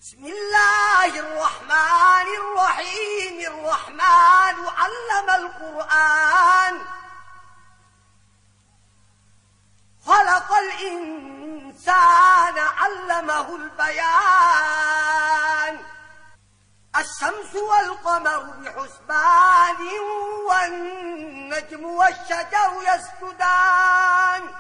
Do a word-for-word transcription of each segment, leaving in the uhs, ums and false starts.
بسم الله الرحمن الرحيم. الرحمن علم القرآن خلق الإنسان علمه البيان. الشمس والقمر بحسبان والنجم والشجر يسجدان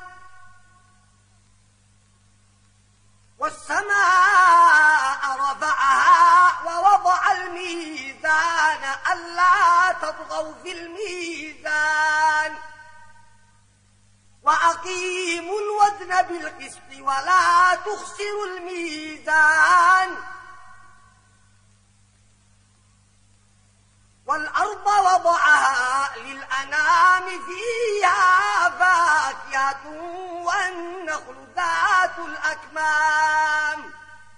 والسماء رفعها ووضع الميزان ألا تطغوا في الميزان وأقيموا الوزن بالقسط ولا تخسروا الميزان والأرض وضعها للأنام فيها فاكهة والنخل ذات الأكمام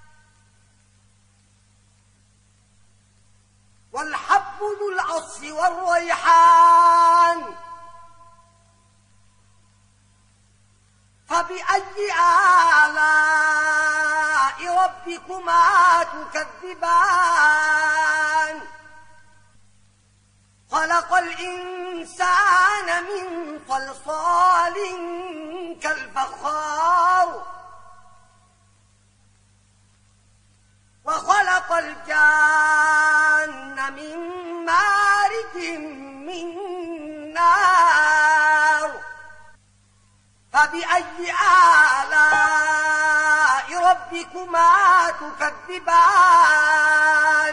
والحب ذو العصف والريحان. فبأي آلاء ربكما تكذبان؟ خلق الإنسان من صلصال كالفخار وخلق الجان من مارج من نار. فبأي آلاء ربكما تكذبان؟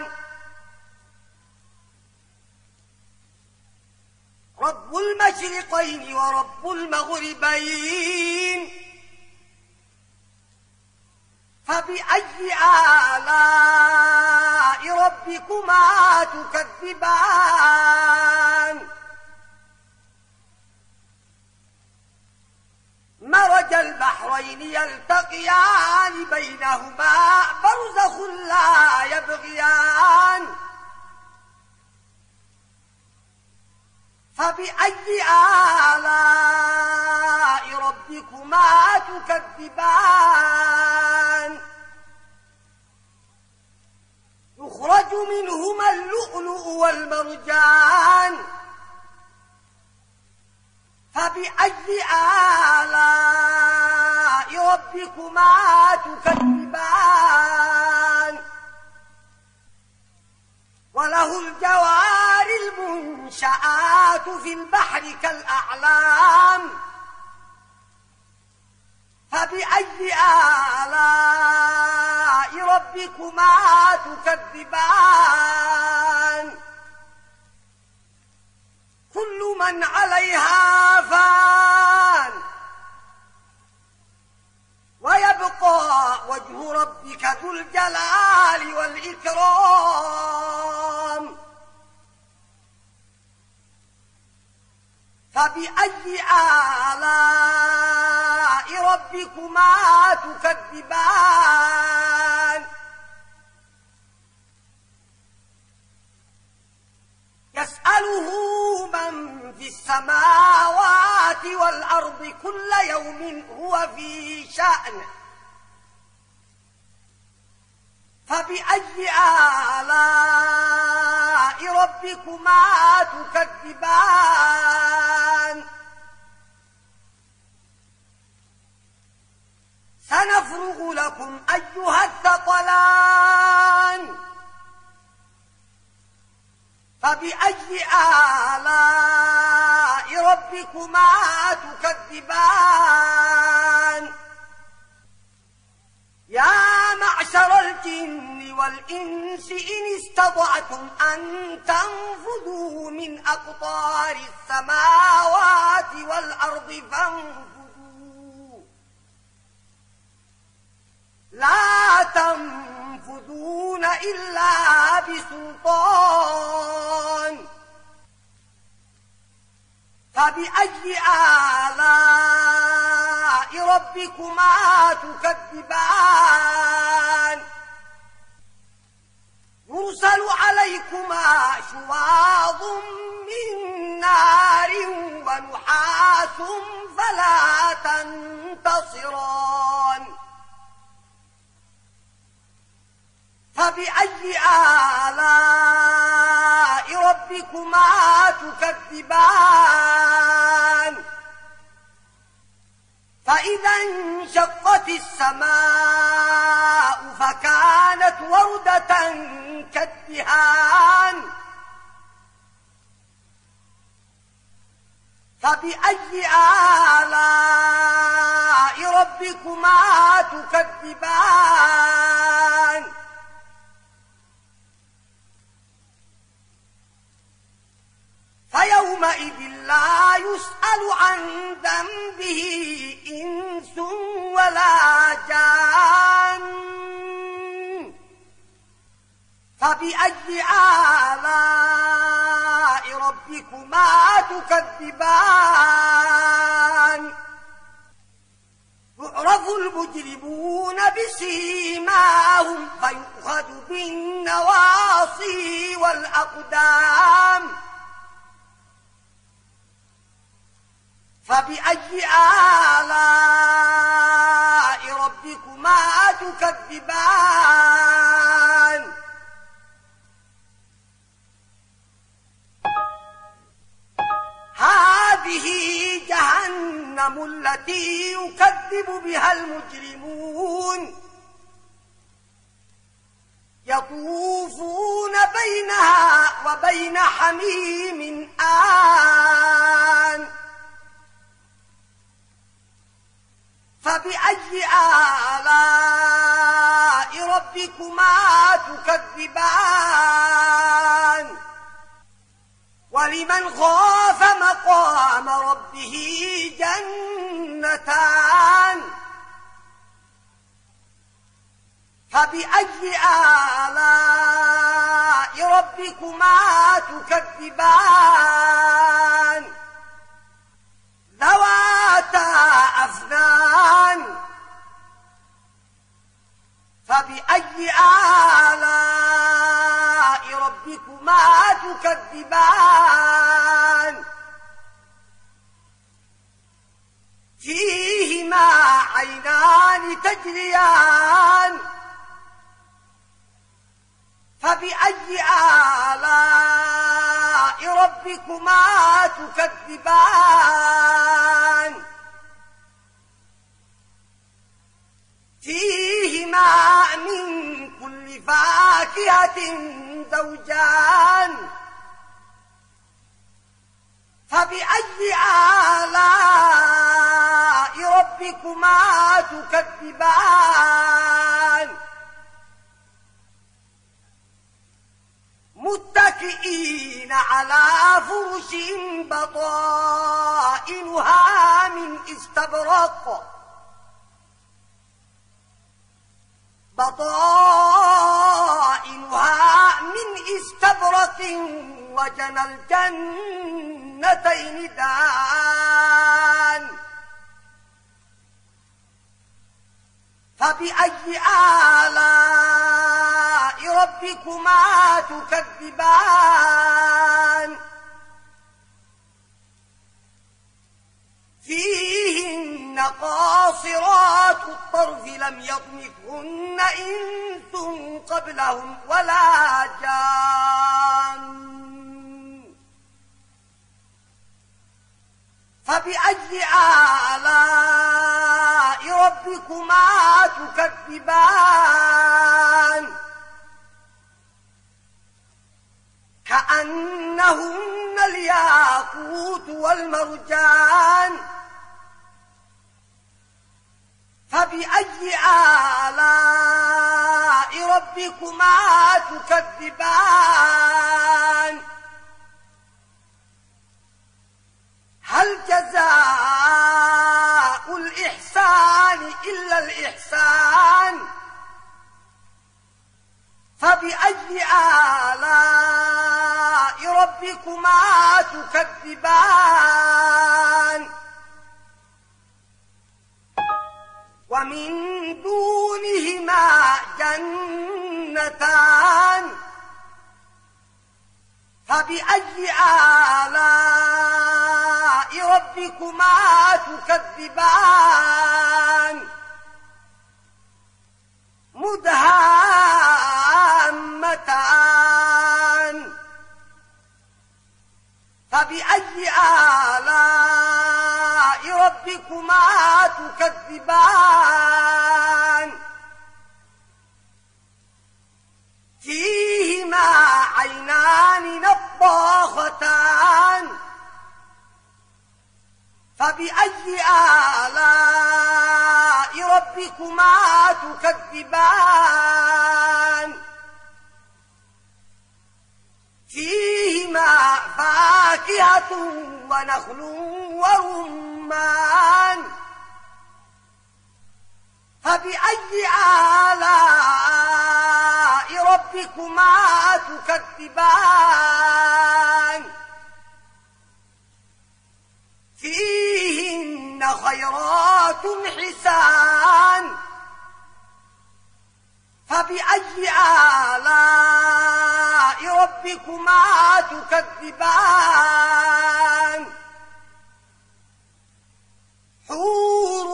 رب المشرقين ورب المغربين. فبأي آلاء ربكما تكذبان؟ مرج البحرين يلتقيان بينهما برزخ لا يبغيان. فبأي آلاء ربكما تكذبان؟ يخرج منهما اللؤلؤ والمرجان. فبأي آلاء ربكما تكذبان؟ وله الجوار المنشآت في البحر كالأعلام. فبأي آلاء ربكما تكذبان؟ كل من عليها فان ويبقى وجه ربك ذو الجلال والإكرام. فبأي آلاء ربكما تكذبان؟ يسأله من في السماوات والأرض كل يوم هو في شأن. فبأي آلاء ربكما تكذبان؟ سنفرغ لكم أيها الثقلان. فبأي آلاء ربكما تكذبان؟ يا معشر الجن والإنس إن استطعتم أن تنفذوا من أقطار السماوات والأرض فانفذوا لا تنفذون إلا بسلطان. فبأي آلاء ربكما تكذبان؟ يرسل عليكما شواظ من نار ونحاس فلا تنتصران. فبأي آلاء ربكما تكذبان فإذا انشقت السماء فكانت وردة كالدهان فبأي آلاء ربكما تكذبان فيومئذ لا يسأل عن ذنبه إنس ولا جان فبأي آلاء ربكما تكذبان يعرف المجرمون بسيماهم فيؤخذ بالنواصي والأقدام فبأي آلاء ربكما تكذبان هذه جهنم التي يكذب بها المجرمون يطوفون بينها وبين حميم آن فبأي آلاء ربكما تكذبان ولمن خاف مقام ربه جنتان فبأي آلاء ربكما تكذبان ذواتا أفنان فبأي آلاء ربكما تكذبان فيهما عينان تجريان فبأي آلاء ربكما تكذبان فيهما من كل فاكهة زوجان فبأي آلاء ربكما تكذبان متكئين على فرش بطائنها من استبرق بطائنها من استبرق وجنى الجنتين دان فبأي آلاء ربكما تكذبان فيهن قاصرات الطرف لم يطمثهن إنس قبلهم ولا جان فبأي آلاء ربكما تكذبان كأنهن الياقوت والمرجان فبأي آلاء ربكما تكذبان هل جزاء الإحسان إلا الإحسان فبأي آلاء ربكما تكذبان ومن دونهما جنتان فبأي آلاء ربكما تكذبان مدهامتان فبأي آلاء ربكما تكذبان فيهما فاكهة ونخل ورمان فبأي آلاء ربكما تكذبان فيهن خيرات حسان فبأي آلاء ربكما تكذبان حور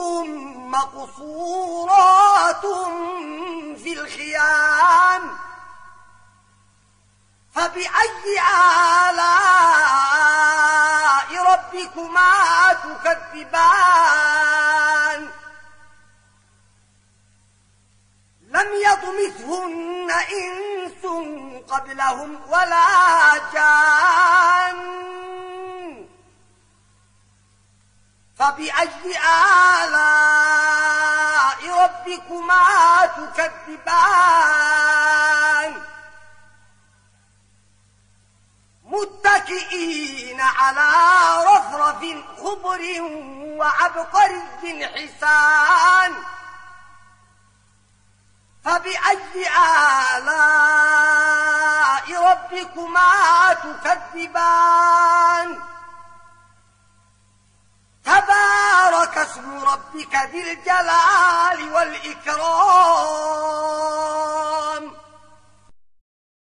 مقصورات في الخيام فبأي آلاء ربكما تكذبان لم يطمثهن إنس قبلهم ولا جان فبأي آلاء ربكما تكذبان متكئين على رفرف خضر وعبقري حسان فبأي آلاء ربكما تكذبان تبارك اسم ربك ذي الجلال والإكرام